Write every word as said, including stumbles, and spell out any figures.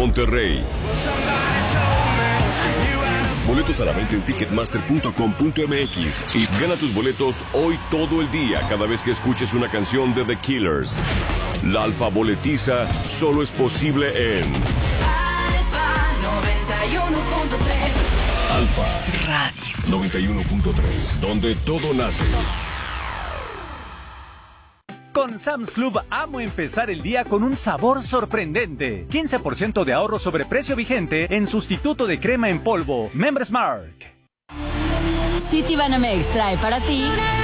Monterrey. Boletos a la venta en ticketmaster punto com punto m x y gana tus boletos hoy todo el día cada vez que escuches una canción de The Killers. La Alfa Boletiza solo es posible en Alfa noventa y uno punto tres. Alfa Radio noventa y uno punto tres, donde todo nace. Con Sam's Club amo empezar el día con un sabor sorprendente. quince por ciento de ahorro sobre precio vigente en sustituto de crema en polvo. Members Mark. Citibanamex trae para ti